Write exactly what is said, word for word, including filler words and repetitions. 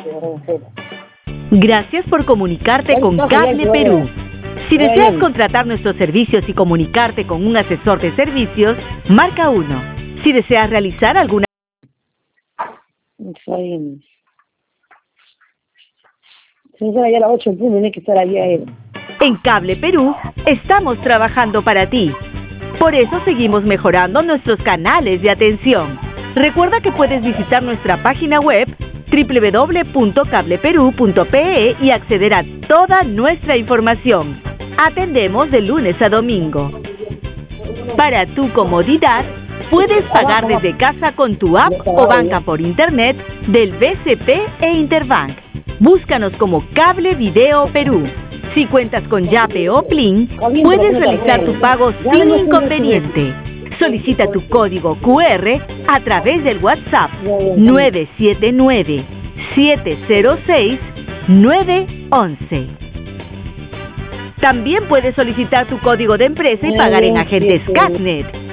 Gracias por comunicarte con Cable Perú. Si deseas contratar nuestros servicios y comunicarte con un asesor de servicios, marca uno. Si deseas realizar alguna... Señora, ya a las ocho en punto tiene que estar allí a él. En Cable Perú estamos trabajando para ti. Por eso seguimos mejorando nuestros canales de atención. Recuerda que puedes visitar nuestra página web doble u doble u doble u punto cable perú punto pe e y acceder a toda nuestra información. Atendemos de lunes a domingo. Para tu comodidad, puedes pagar desde casa con tu app o banca por internet del B C P e Interbank. Búscanos como Cable Video Perú. Si cuentas con Yape o Plin, puedes realizar tu pago sin inconveniente. Solicita tu código cu erre a través del WhatsApp nueve siete nueve, siete cero seis, nueve uno uno. También puedes solicitar tu código de empresa y pagar en agentes Catnet.